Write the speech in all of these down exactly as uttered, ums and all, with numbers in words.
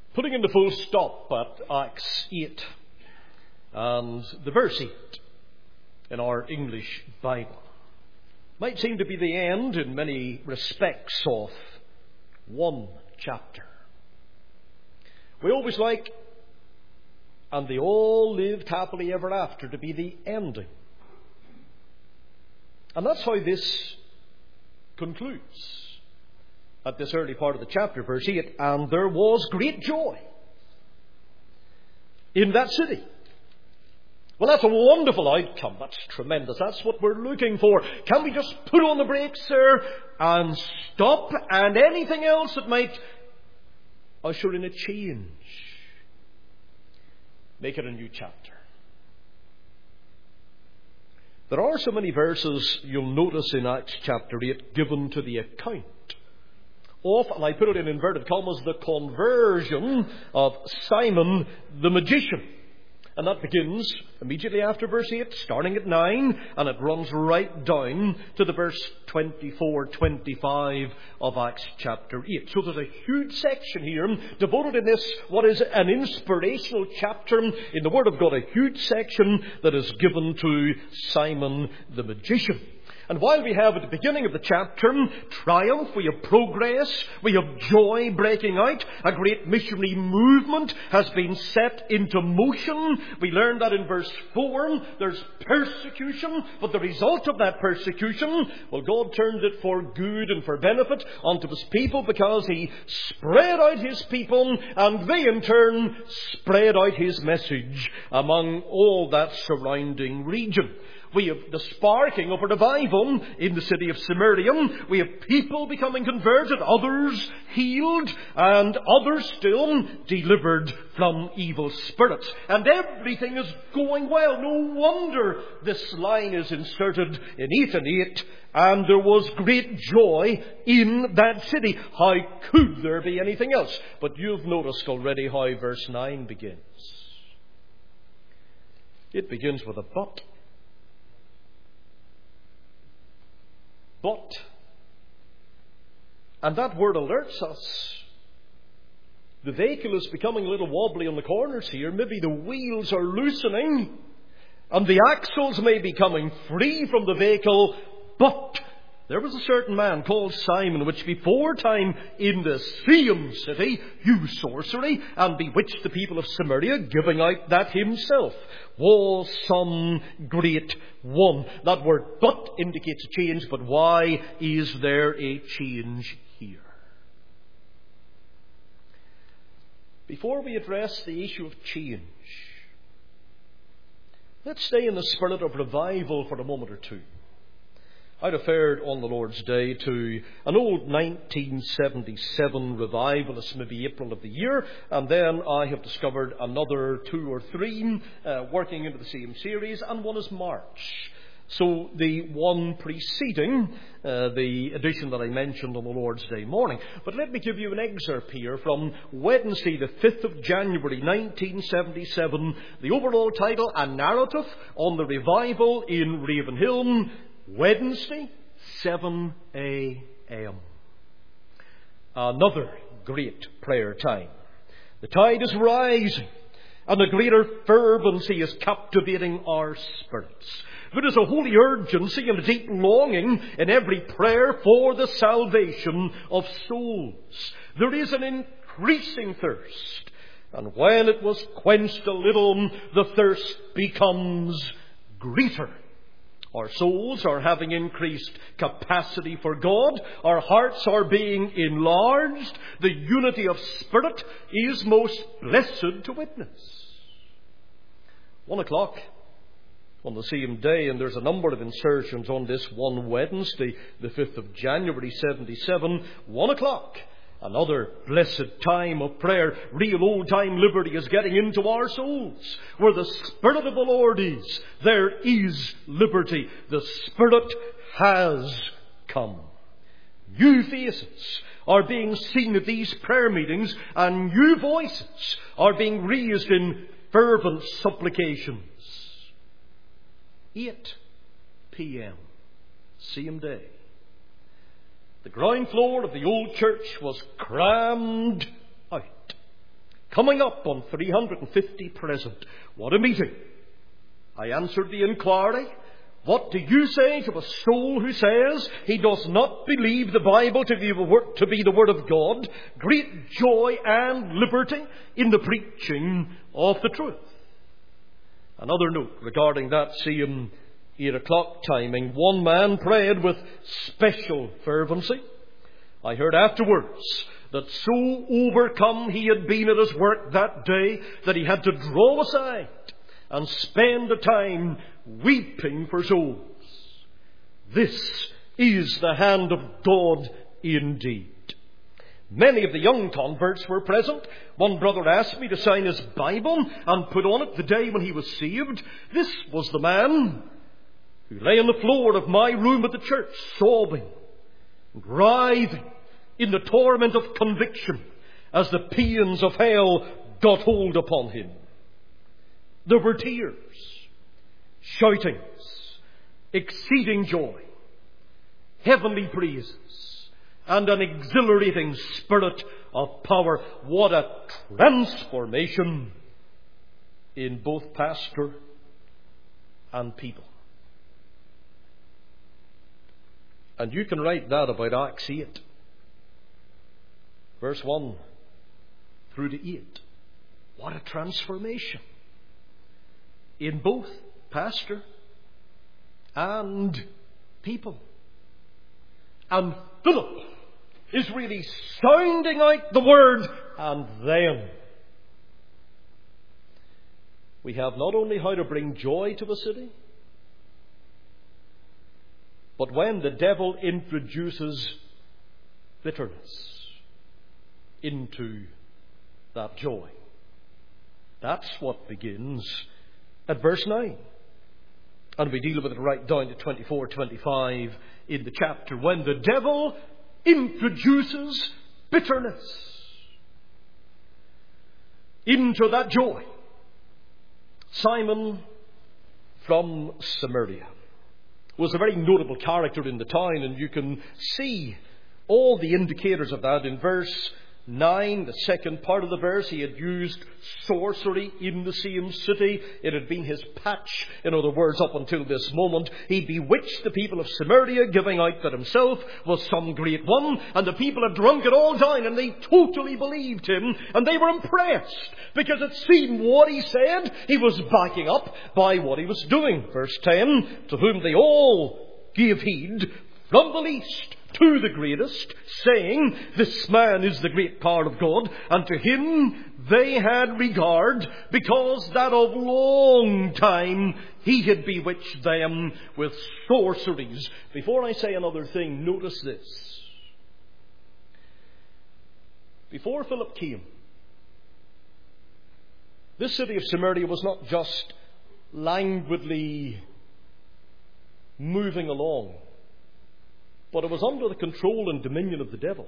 Putting in the full stop at Acts eight and the verse eight in our English Bible might seem to be the end in many respects of one chapter. We always like, and they all lived happily ever after, to be the ending. And that's how this concludes. At this early part of the chapter, verse eight, and there was great joy in that city. Well, that's a wonderful outcome. That's tremendous. That's what we're looking for. Can we just put on the brakes, sir, and stop, and anything else that might usher in a change? Make it a new chapter. There are so many verses, you'll notice in Acts chapter eight, given to the account of, and I put it in inverted commas, the conversion of Simon the magician. And that begins immediately after verse eight, starting at nine, and it runs right down to the verse twenty-four, twenty-five of Acts chapter eight. So there's a huge section here devoted in this, what is an inspirational chapter in the Word of God, a huge section that is given to Simon the magician. And while we have at the beginning of the chapter triumph, we have progress, we have joy breaking out, a great missionary movement has been set into motion. We learn that in verse four, there's persecution, but the result of that persecution, well, God turned it for good and for benefit unto His people, because He spread out His people, and they in turn spread out His message among all that surrounding region. We have the sparking of a revival in the city of Samaria. We have people becoming converted, others healed, and others still delivered from evil spirits. And everything is going well. No wonder this line is inserted in eight and eight. And there was great joy in that city. How could there be anything else? But you've noticed already how verse nine begins. It begins with a but. But, and that word alerts us. The vehicle is becoming a little wobbly on the corners here. Maybe the wheels are loosening, and the axles may be coming free from the vehicle. But there was a certain man called Simon, which before time in the same city used sorcery and bewitched the people of Samaria, giving out that himself was some great one. That word but indicates a change, but why is there a change here? Before we address the issue of change, let's stay in the spirit of revival for a moment or two. I referred on the Lord's Day to an old nineteen seventy-seven revivalist, maybe April of the year, and then I have discovered another two or three uh, working into the same series, and one is March. So the one preceding uh, the edition that I mentioned on the Lord's Day morning. But let me give you an excerpt here from Wednesday the fifth of January nineteen seventy-seven. The overall title, A Narrative on the Revival in Ravenhill, Wednesday, seven a.m. Another great prayer time. The tide is rising, and a greater fervency is captivating our spirits. There is a holy urgency and a deep longing in every prayer for the salvation of souls. There is an increasing thirst, and when it was quenched a little, the thirst becomes greater. Our souls are having increased capacity for God. Our hearts are being enlarged. The unity of spirit is most blessed to witness. One o'clock on the same day, and there's a number of insertions on this one Wednesday, the fifth of January seventy-seven, one o'clock. Another blessed time of prayer. Real old-time liberty is getting into our souls. Where the Spirit of the Lord is, there is liberty. The Spirit has come. New faces are being seen at these prayer meetings, and new voices are being raised in fervent supplications. eight p.m. same day. The ground floor of the old church was crammed out. coming up on three hundred fifty present. What a meeting. I answered the inquiry. What do you say to a soul who says he does not believe the Bible to be, to be the Word of God? Great joy and liberty in the preaching of the truth. Another note regarding that same eight o'clock timing. One man prayed with special fervency. I heard afterwards that so overcome he had been at his work that day that he had to draw aside and spend the time weeping for souls. This is the hand of God indeed. Many of the young converts were present. One brother asked me to sign his Bible and put on it the day when he was saved. This was the man who lay on the floor of my room at the church, sobbing and writhing in the torment of conviction as the pains of hell got hold upon him. There were tears, shoutings, exceeding joy, heavenly praises, and an exhilarating spirit of power. What a transformation in both pastor and people. And you can write that about Acts eight, verse one through to eight. What a transformation in both pastor and people. And Philip is really sounding out the word, and then we have not only how to bring joy to the city, but when the devil introduces bitterness into that joy. That's what begins at verse nine. And we deal with it right down to twenty-four, twenty-five in the chapter. When the devil introduces bitterness into that joy. Simon from Samaria was a very notable character in the town, and you can see all the indicators of that in verse nine, the second part of the verse. He had used sorcery in the same city. It had been his patch. In other words, up until this moment, he bewitched the people of Samaria, giving out that himself was some great one. And the people had drunk it all down, and they totally believed him. And they were impressed, because it seemed what he said, he was backing up by what he was doing. Verse ten, to whom they all gave heed, from the least to the greatest, saying, this man is the great power of God. And to him they had regard, because that of long time he had bewitched them with sorceries. Before I say another thing, notice this. Before Philip came, this city of Samaria was not just languidly moving along, but it was under the control and dominion of the devil.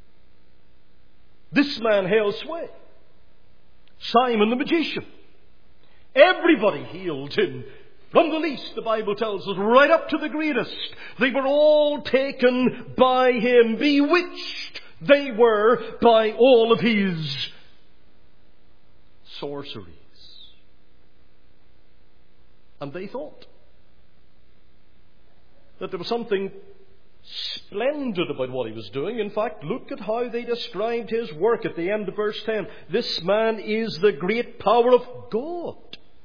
This man held sway. Simon the magician. Everybody hailed him. From the least, the Bible tells us, right up to the greatest. They were all taken by him. Bewitched they were by all of his sorceries. And they thought that there was something splendid about what he was doing. In fact, look at how they described his work at the end of verse ten. This man is the great power of God.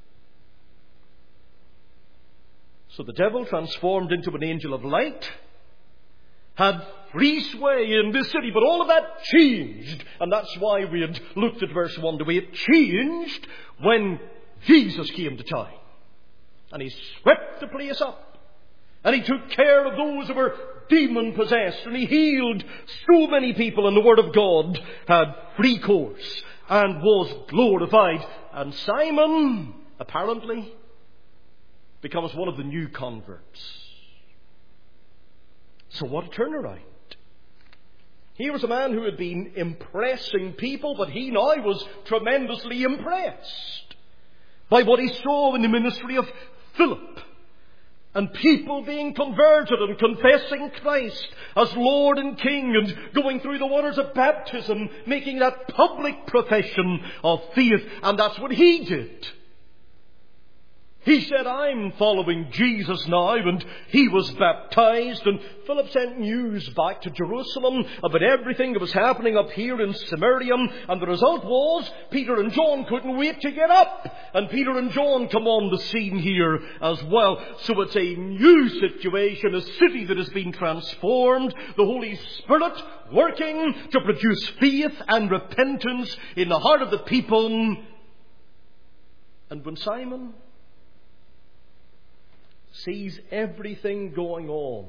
So the devil, transformed into an angel of light, had free sway in this city. But all of that changed. And that's why we had looked at verse one. The way it changed when Jesus came to town. And he swept the place up. And he took care of those who were demon-possessed. And he healed so many people. And the Word of God had free course and was glorified. And Simon, apparently, becomes one of the new converts. So what a turnaround. Here was a man who had been impressing people, but he now was tremendously impressed by what he saw in the ministry of Philip. and people being converted and confessing Christ as Lord and King and going through the waters of baptism, making that public profession of faith. And that's what he did. He said, I'm following Jesus now, and he was baptized, and Philip sent news back to Jerusalem about everything that was happening up here in Samaria, and the result was Peter and John couldn't wait to get up, and Peter and John come on the scene here as well. So it's a new situation, a city that has been transformed, the Holy Spirit working to produce faith and repentance in the heart of the people. And when Simon sees everything going on,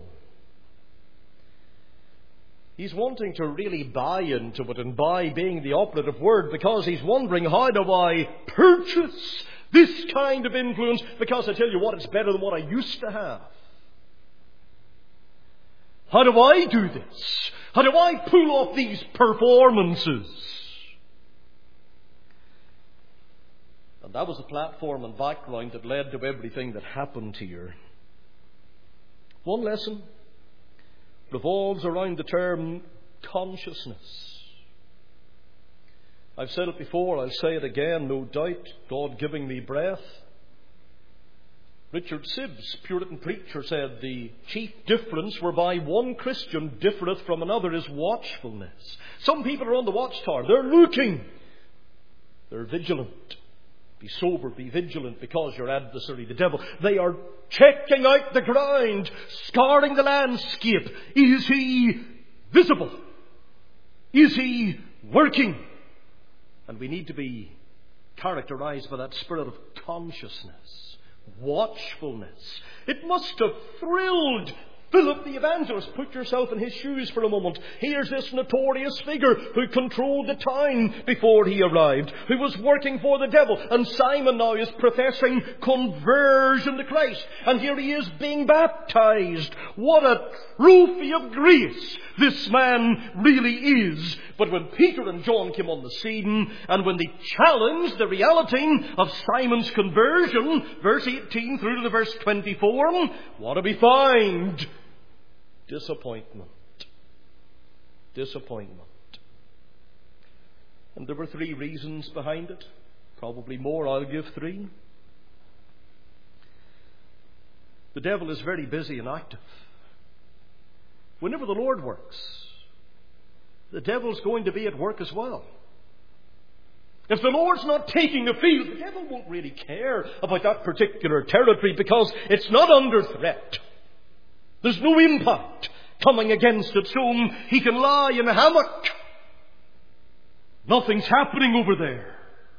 he's wanting to really buy into it, and buy being the operative word, because he's wondering, how do I purchase this kind of influence? Because I tell you what, it's better than what I used to have. How do I do this? How do I pull off these performances? And that was the platform and background that led to everything that happened here. One lesson revolves around the term consciousness. I've said it before, I'll say it again, no doubt, God giving me breath. Richard Sibbes, Puritan preacher, said the chief difference whereby one Christian differeth from another is watchfulness. Some people are on the watchtower, they're looking, they're vigilant. Be sober, be vigilant, because your adversary, the devil, they are checking out the ground, scouring the landscape. Is he visible? Is he working? And we need to be characterized by that spirit of consciousness, watchfulness. It must have thrilled Philip the evangelist. Put yourself in his shoes for a moment. Here's this notorious figure who controlled the town before he arrived, who was working for the devil. And Simon now is professing conversion to Christ. And here he is being baptized. What a trophy of grace this man really is. But when Peter and John came on the scene, and when they challenged the reality of Simon's conversion, verse eighteen through to the verse twenty-four, what do we find? Disappointment. Disappointment. And there were three reasons behind it. Probably more. I'll give three. The devil is very busy and active. Whenever the Lord works, the devil's going to be at work as well. If the Lord's not taking the field, the devil won't really care about that particular territory, because it's not under threat. There's no impact coming against it, so he can lie in a hammock. Nothing's happening over there.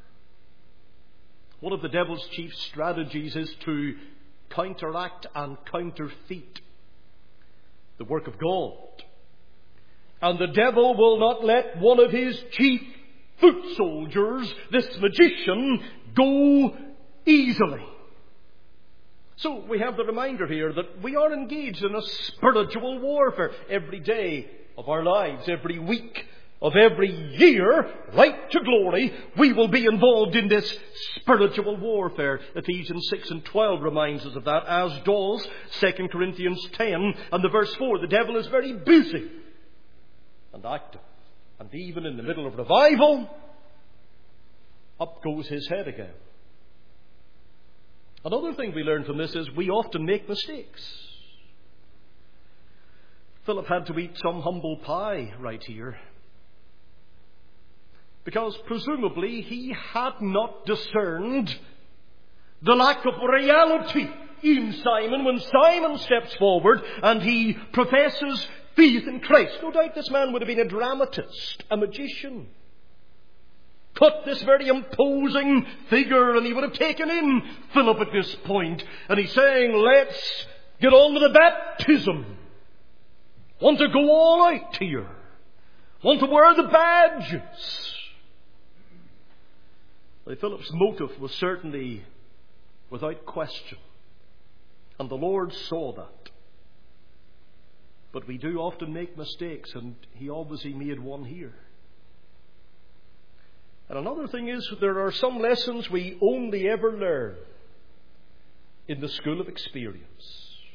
One of the devil's chief strategies is to counteract and counterfeit the work of God. And the devil will not let one of his chief foot soldiers, this magician, go easily. So we have the reminder here that we are engaged in a spiritual warfare every day of our lives, every week of every year, right to glory. We will be involved in this spiritual warfare. Ephesians six and twelve reminds us of that, as does Second Corinthians ten and the verse four. The devil is very busy and active. And even in the middle of revival, up goes his head again. Another thing we learn from this is we often make mistakes. Philip had to eat some humble pie right here, because presumably he had not discerned the lack of reality in Simon when Simon steps forward and he professes faith in Christ. No doubt this man would have been a dramatist, a magician. Cut this very imposing figure, and he would have taken in Philip at this point. And he's saying, let's get on with the baptism. Want to go all out here. Want to wear the badges. Well, Philip's motive was certainly without question. And the Lord saw that. But we do often make mistakes, and he obviously made one here. And another thing is, there are some lessons we only ever learn in the school of experience.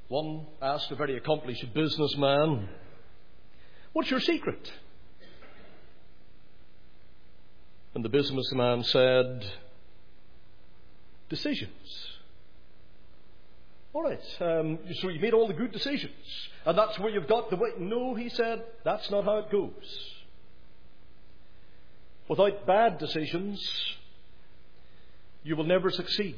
One asked a very accomplished businessman, "What's your secret?" And the businessman said, "Decisions." All right, um, so you made all the good decisions, and that's where you've got the way. No, he said, that's not how it goes. Without bad decisions, you will never succeed.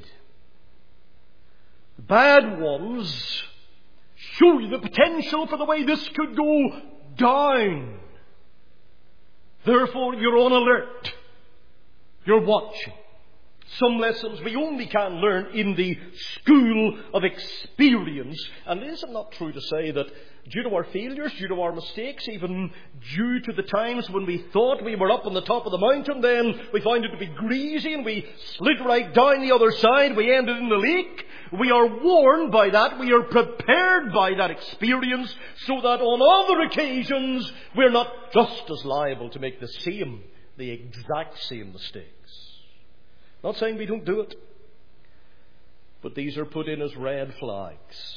The bad ones show you the potential for the way this could go down. Therefore, you're on alert. You're watching. Some lessons we only can learn in the school of experience. And is it not true to say that due to our failures, due to our mistakes, even due to the times when we thought we were up on the top of the mountain, then we found it to be greasy and we slid right down the other side, we ended in the lake. We are warned by that, we are prepared by that experience, so that on other occasions we're not just as liable to make the same, the exact same mistakes. Not saying we don't do it, but these are put in as red flags.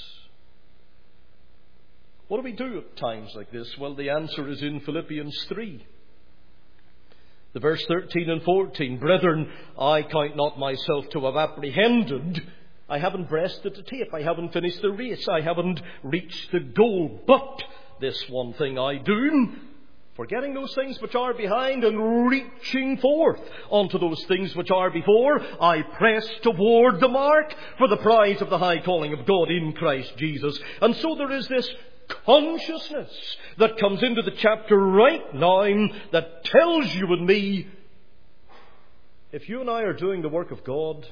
What do we do at times like this? Well, the answer is in Philippians three. The verse thirteen and fourteen. "Brethren, I count not myself to have apprehended. I haven't breasted the tape. I haven't finished the race. I haven't reached the goal. But this one thing I do, forgetting those things which are behind and reaching forth unto those things which are before, I press toward the mark for the prize of the high calling of God in Christ Jesus." And so there is this consciousness that comes into the chapter right now that tells you and me, if you and I are doing the work of God,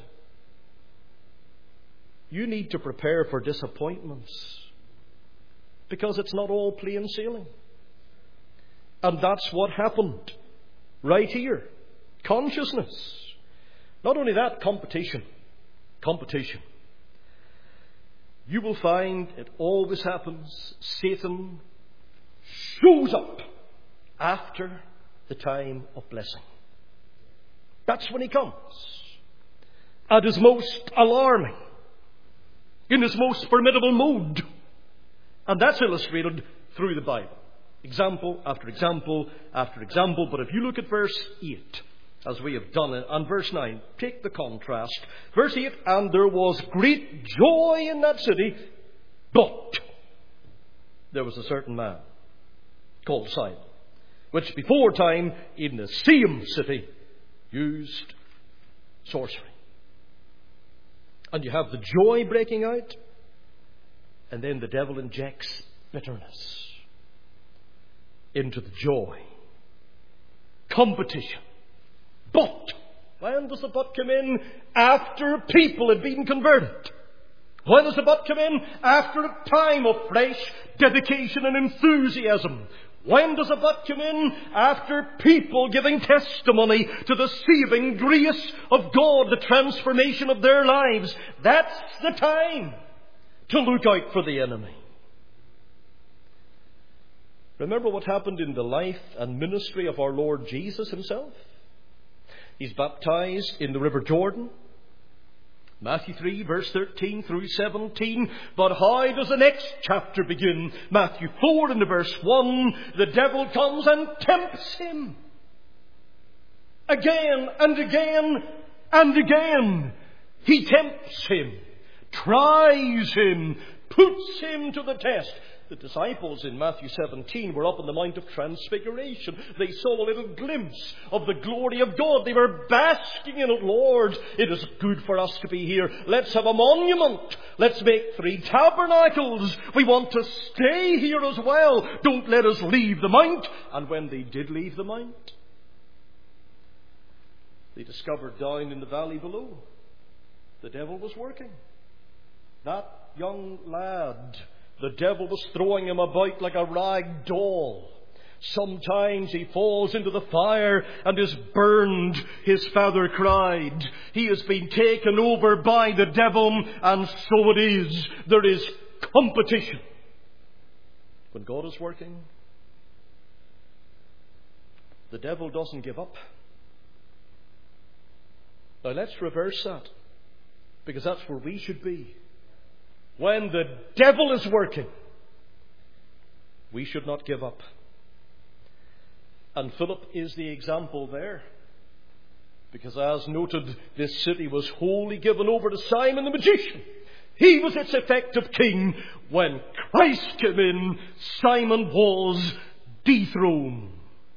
you need to prepare for disappointments, because it's not all plain sailing. And that's what happened right here. Consciousness. Not only that, competition. Competition. You will find it always happens. Satan shows up after the time of blessing. That's when he comes. At his most alarming. In his most formidable mood. And that's illustrated through the Bible. Example after example after example. But if you look at verse eight, as we have done it, and verse nine, take the contrast. Verse eight, "And there was great joy in that city, but there was a certain man called Simon, which before time in the same city used sorcery." And you have the joy breaking out, and then the devil injects bitterness into the joy. Competition. But when does the but come in? After people had been converted. When does the but come in? After a time of fresh dedication and enthusiasm. When does the but come in? After people giving testimony to the saving grace of God, the transformation of their lives. That's the time to look out for the enemy. Remember what happened in the life and ministry of our Lord Jesus himself? He's baptized in the River Jordan. Matthew three, verse thirteen through seventeen. But how does the next chapter begin? Matthew four and verse one. The devil comes and tempts him. Again and again and again. He tempts him, tries him, puts him to the test. The disciples in Matthew seventeen were up on the Mount of Transfiguration. They saw a little glimpse of the glory of God. They were basking in it. "Lord, it is good for us to be here. Let's have a monument. Let's make three tabernacles. We want to stay here as well. Don't let us leave the mount." And when they did leave the mount, they discovered down in the valley below, the devil was working. That young lad, the devil was throwing him about like a rag doll. Sometimes he falls into the fire and is burned, his father cried. He has been taken over by the devil, and so it is. There is competition. When God is working, the devil doesn't give up. Now let's reverse that, because that's where we should be. when the devil is working, we should not give up. And Philip is the example there. Because as noted, this city was wholly given over to Simon the magician. He was its effective king. When Christ came in, Simon was dethroned.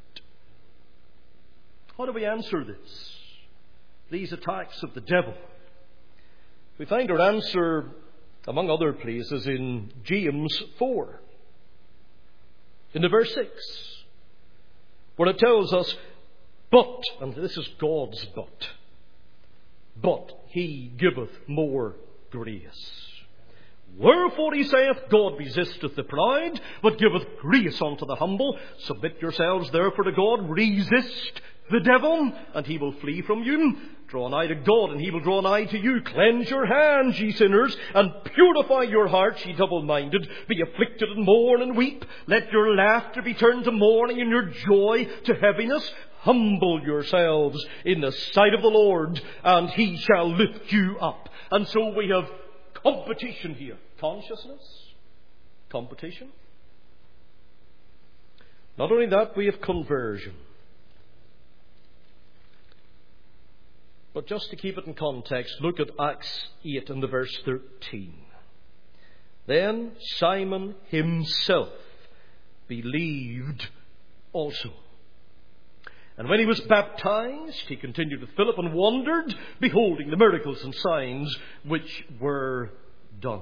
How do we answer this? These attacks of the devil. We find our answer, among other places, in James four. In the verse six, where it tells us, but, and this is God's but, but he giveth more grace. Wherefore he saith, God resisteth the proud, but giveth grace unto the humble. Submit yourselves therefore to God, resist the devil, and he will flee from you. Draw nigh to God, and he will draw nigh to you. Cleanse your hands, ye sinners, and purify your hearts, ye double-minded. Be afflicted, and mourn, and weep. Let your laughter be turned to mourning, and your joy to heaviness. Humble yourselves in the sight of the Lord, and he shall lift you up. And so we have competition here. Consciousness. Competition. Not only that, we have conversion. But just to keep it in context, look at Acts eight and the verse thirteen. Then Simon himself believed also. And when he was baptized, he continued with Philip and wondered, beholding the miracles and signs which were done.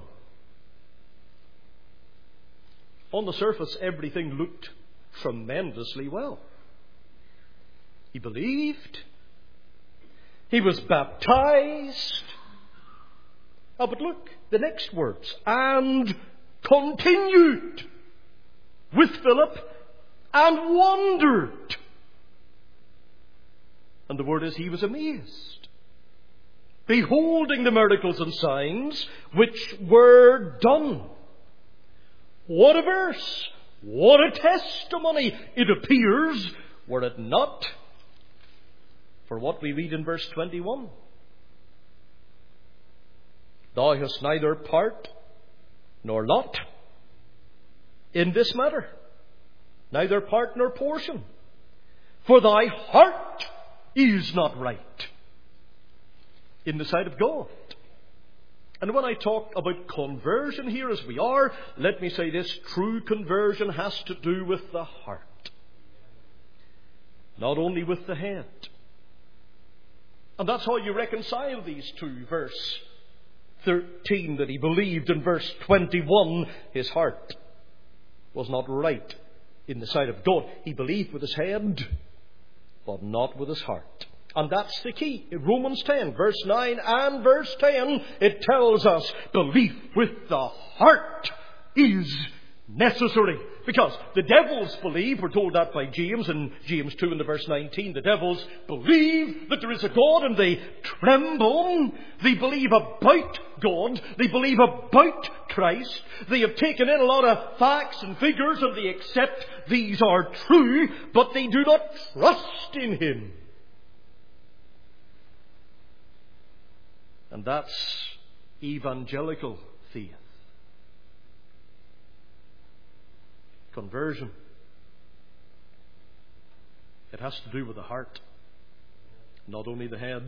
On the surface, everything looked tremendously well. He believed. He was baptized. Oh, but look, the next words. And continued with Philip and wondered. And the word is, he was amazed, beholding the miracles and signs which were done. What a verse! What a testimony! It appears, were it not for what we read in verse twenty-one. Thou hast neither part nor lot in this matter, neither part nor portion, for thy heart is not right in the sight of God. And when I talk about conversion here, as we are, let me say this: true conversion has to do with the heart, not only with the head. And that's how you reconcile these two. Verse thirteen, that he believed, in verse twenty-one, his heart was not right in the sight of God. He believed with his head, but not with his heart. And that's the key. In Romans ten, verse nine and verse ten, it tells us belief with the heart is necessary. Because the devils believe, we're told that by James in James two and the verse nineteen, the devils believe that there is a God and they tremble. They believe about God. They believe about Christ. They have taken in a lot of facts and figures and they accept these are true, but they do not trust in Him. And that's evangelical faith. Conversion. It has to do with the heart, not only the head.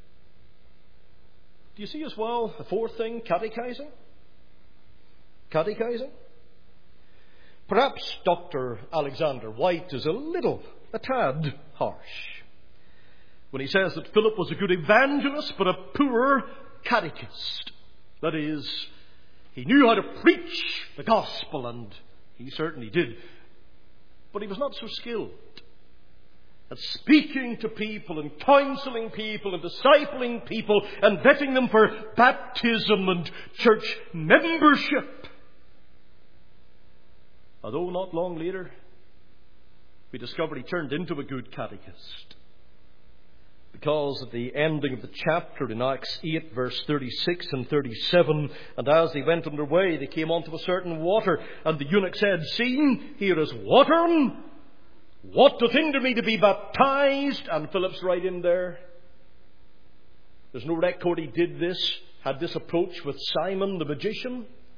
Do you see as well the fourth thing, catechizing? Catechizing. Perhaps Doctor Alexander White is a little, a tad harsh when he says that Philip was a good evangelist but a poor catechist. That is, he knew how to preach the gospel, and he certainly did, but he was not so skilled at speaking to people and counseling people and discipling people and vetting them for baptism and church membership. Although not long later, we discovered he turned into a good catechist. Because at the ending of the chapter in Acts eight, verse thirty-six and thirty-seven, and as they went on their way, they came unto a certain water, and the eunuch said, See, here is water. What doth hinder me to be baptized? And Philip's right in there. There's no record he did this, had this approach with Simon the magician.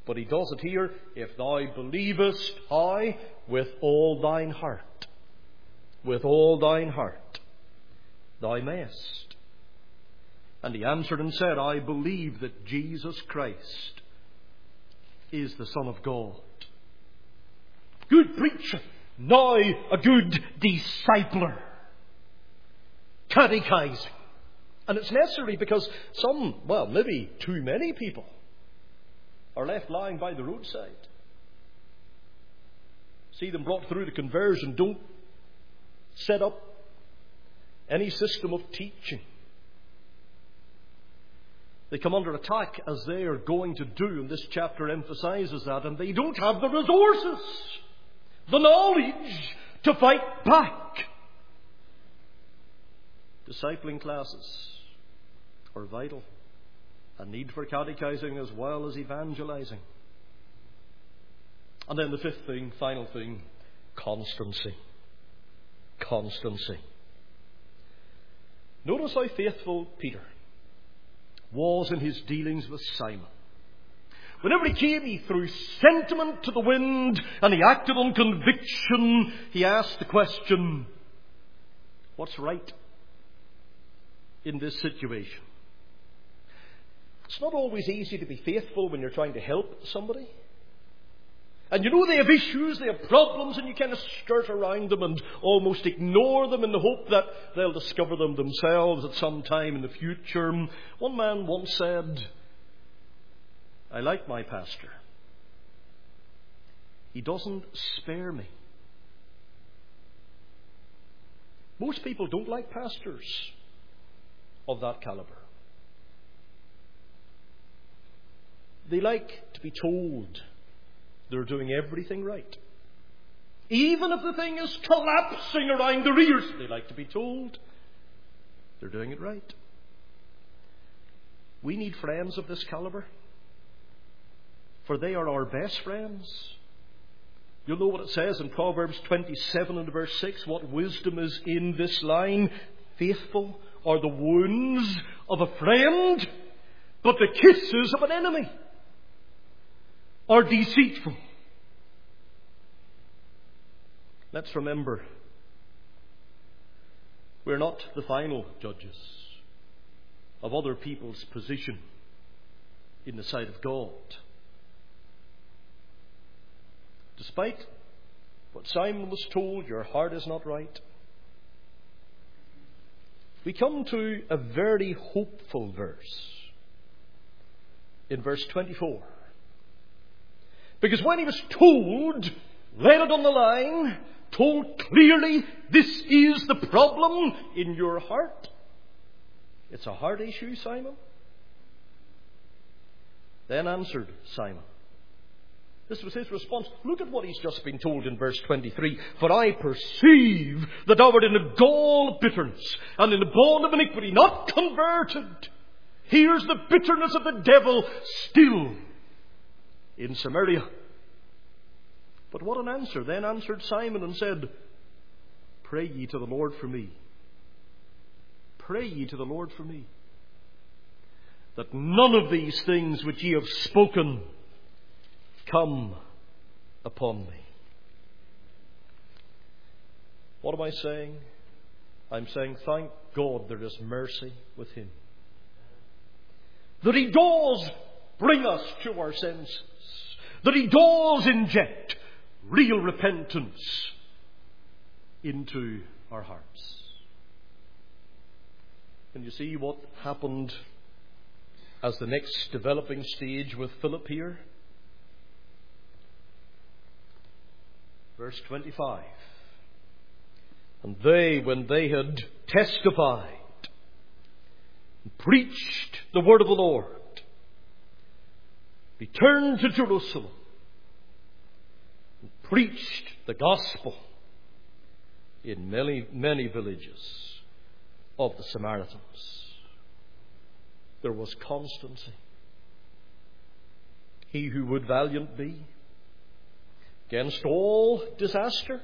But he does it here. If thou believest, how? With all thine heart. With all thine heart. Thou mayest. And he answered and said, I believe that Jesus Christ is the Son of God. Good preacher. Now a good discipler. Catechizing. And it's necessary because some, well, maybe too many people are left lying by the roadside. See them brought through to conversion. Don't set up any system of teaching. They come under attack, as they are going to do, and this chapter emphasizes that, and they don't have the resources, the knowledge to fight back. Discipling classes are vital. A need for catechizing as well as evangelizing. And then the fifth thing, final thing, constancy. Constancy. Notice how faithful Peter was in his dealings with Simon. Whenever he came, he threw sentiment to the wind and he acted on conviction. He asked the question, what's right in this situation? It's not always easy to be faithful when you're trying to help somebody. And you know they have issues, they have problems, and you kind of skirt around them and almost ignore them in the hope that they'll discover them themselves at some time in the future. One man once said, I like my pastor. He doesn't spare me. Most people don't like pastors of that caliber. They like to be told they're doing everything right. Even if the thing is collapsing around their ears, they like to be told they're doing it right. We need friends of this caliber, for they are our best friends. You'll know what it says in Proverbs twenty-seven and verse six, what wisdom is in this line. Faithful are the wounds of a friend, but the kisses of an enemy are deceitful. Let's remember, we're not the final judges of other people's position in the sight of God. Despite what Simon was told, your heart is not right, we come to a very hopeful verse in verse twenty-four. Because when he was told, laid it on the line, told clearly, this is the problem in your heart. It's a heart issue, Simon. Then answered Simon. This was his response. Look at what he's just been told in verse twenty-three. For I perceive that thou art in a gall of bitterness and in the bond of iniquity, not converted. Here's the bitterness of the devil still in Samaria. But what an answer. Then answered Simon and said, pray ye to the Lord for me. Pray ye to the Lord for me, that none of these things which ye have spoken come upon me. What am I saying? I'm saying, thank God there is mercy with him. That he does bring us to our senses. That he does inject real repentance into our hearts. Can you see what happened as the next developing stage with Philip here? Verse twenty-five. And they, when they had testified and preached the word of the Lord, returned to Jerusalem and preached the gospel in many, many villages of the Samaritans. There was constancy. He who would valiant be against all disaster,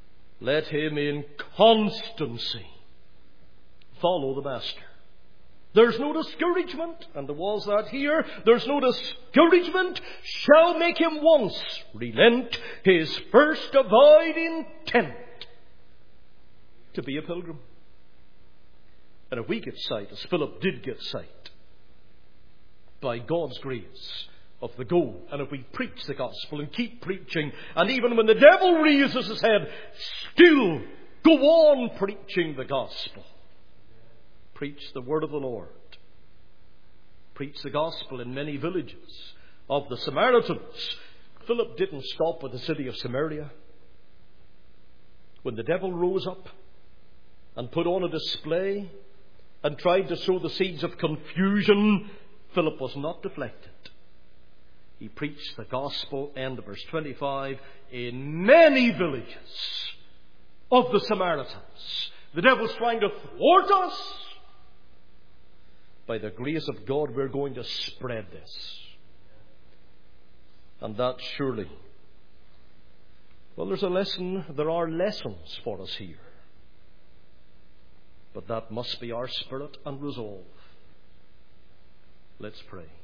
let him in constancy follow the Master. There's no discouragement, and there was that here. There's no discouragement shall make him once relent his first avowed intent to be a pilgrim. And if we get sight, as Philip did get sight, by God's grace, of the goal, and if we preach the gospel and keep preaching, and even when the devil raises his head, still go on preaching the gospel. Preach the word of the Lord. Preach the gospel in many villages of the Samaritans. Philip didn't stop with the city of Samaria. When the devil rose up and put on a display and tried to sow the seeds of confusion, Philip was not deflected. He preached the gospel, end of verse twenty-five, in many villages of the Samaritans. The devil's trying to thwart us. By the grace of God, we're going to spread this. And that surely, well, there's a lesson, there are lessons for us here. But that must be our spirit and resolve. Let's pray.